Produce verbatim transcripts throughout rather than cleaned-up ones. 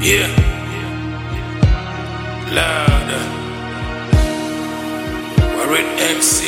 Yeah. Louder. Warren M C.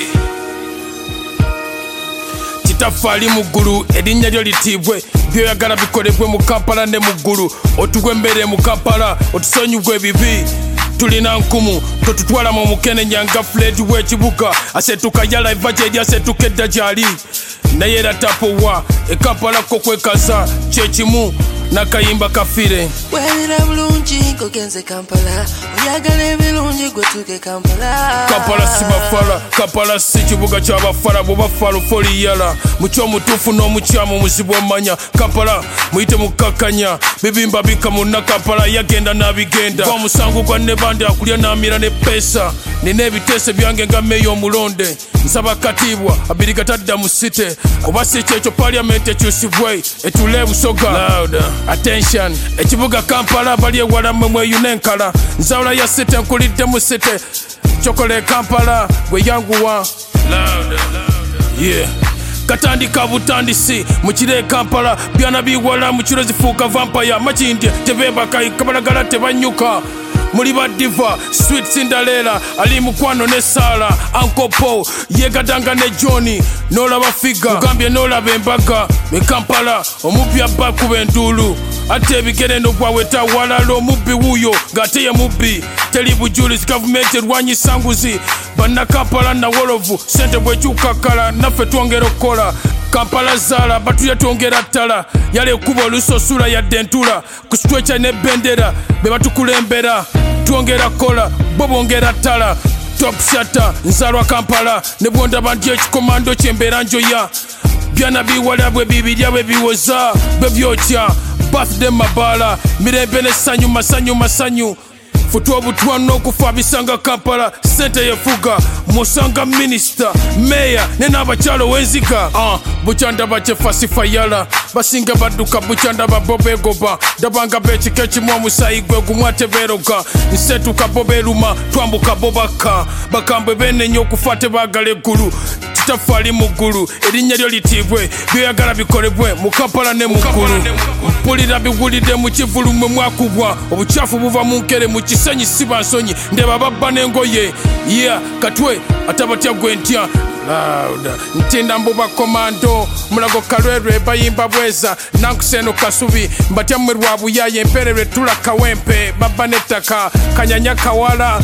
Titafali muguru erinnya lyo litibwe byoyagala bikolebwe mu Kampala ne muggulu otugwe mbere mu Kampala otusonyugwe ebibi tulina nkumu totutwala mu mukenenya nga Fred w'ekibuga asetuka ya live gyeri asetuka edda gyali naye era tapowa e Kampala ko kwekaza kyekimu nakayimba kafire wera bulungi ngogenze Kampala oyagala ebirungi gwe tuge Kampala Kampala si bafala Kampala si kibuga ky'abafala bwe bafala foli yala mucyo mutufu n'omukyamu muzibu omanya Kampala muyite mukakanya bibimba bika munna Kampala yagenda n'abigenda kwa musango gwa nebandi akulya n'amira ne pesa nina ebiteese byange nga meyo omulonde nsaba katibwa abiriga tadda mu site kuba si kyekyo parliament ekyusibwe etule busoga louder attention ekibuga Kampala bali ewala mmwe mweyuna enkala nzawula ya site nkulidde mu site kyokole Kampala gwe yanguwa louder yeah katandika butandisi mukire Kampala byana biwala mukiro zifuuka vampire makindye tebebaka kabalagala tebanyuka muli badiva Sweet Cinderella ali mukwano ne Sala Uncle Paul yegadanga ne Johnny nolaba figa mugambye nolaba embaga me Kampala omubbi abba kuba enduulu ate ebigere nogwaweta walala omubbi wuuyo ng'ate ye mubbi teri bujulizi gavumenti erwanyisa nguzi banna Kampala nawolovu sente bwekyukakala naffe twongera okukola Kampala zaala batuye twongera ttala yale ekuba olusosula yadde entula ku stretcha ne bendera be batukulembera twongera kola bo bongera ttala top shatter nzalwa Kampala ne bwondaba nti ekikomando kyembeera njoya byana biwala bwe bibirya bwe biwoza bwe byokya birthday mabaala mirembe n'essanyu masanyu masanyu futwa obutwano okufa bisanga Kampala sente yefuga musanga minisita meya ne n'abakyalo w'enziga uh, bukyandaba kyefasifa yala basinga badduka bukyandaba bobegoba ndabanga beekika ekimu omusayi gwe gumu ate beeroga nsetuka bobeeruma twambuka bobaka bakambwe beenenya okufa tebaagala eggulu titafali muggulu erinnya lyo litibwe byoyagala bikolebwe mu Kampala ne muggulu mpulira biwulidde mu kivulu mwe mwakubwa obukyafu buva mu nkere mu kisenyi siba nsonyi ndeba babba n'engoye yeah katwe atabatya gwe ntya louder ntinda mbuba komando mulago kalwerwe bayimba bweza nankuseno kasubi mbatya mmwe lwabuyaye empererwe tula kawempe babba n'ettaka kanyanya kawala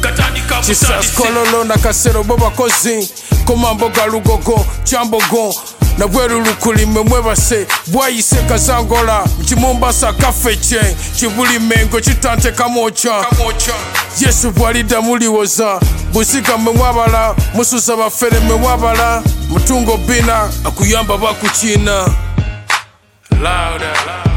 kisaskololo nakasero bo bakozi komamboga lugogo kyambogo na bweru lukuli mwe mwebase bwayise kazangola mkimumbasa kafeche kibuli mengo kitante kamocha Yesu bwalida muliwoza busiga mwe mwabala mususa bafere mwe mwabala mutungo bina akuyamba bakukina louder